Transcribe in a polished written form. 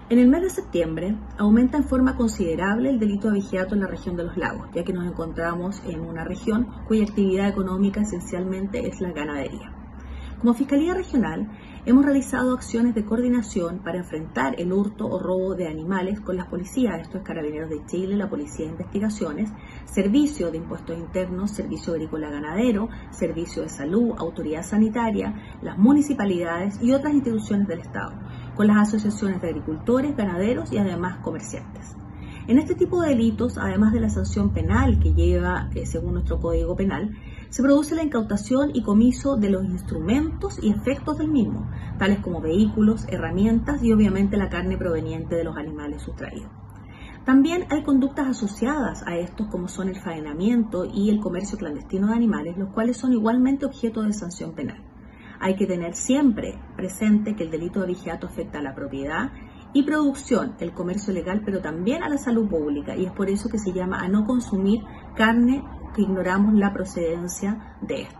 En el mes de septiembre aumenta en forma considerable el delito de abigeato en la región de los lagos, ya que nos encontramos en una región cuya actividad económica esencialmente es la ganadería. Como Fiscalía Regional, hemos realizado acciones de coordinación para enfrentar el hurto o robo de animales con las policías, esto es Carabineros de Chile, la Policía de Investigaciones, Servicio de Impuestos Internos, Servicio Agrícola Ganadero, Servicio de Salud, Autoridad Sanitaria, las municipalidades y otras instituciones del Estado, con las asociaciones de agricultores, ganaderos y además comerciantes. En este tipo de delitos, además de la sanción penal que lleva, según nuestro Código Penal, se produce la incautación y comiso de los instrumentos y efectos del mismo, tales como vehículos, herramientas y obviamente la carne proveniente de los animales sustraídos. También hay conductas asociadas a estos como son el faenamiento y el comercio clandestino de animales, los cuales son igualmente objeto de sanción penal. Hay que tener siempre presente que el delito de abigeato afecta a la propiedad y producción, el comercio legal, pero también a la salud pública, y es por eso que se llama a no consumir carne que ignoramos la procedencia de esto.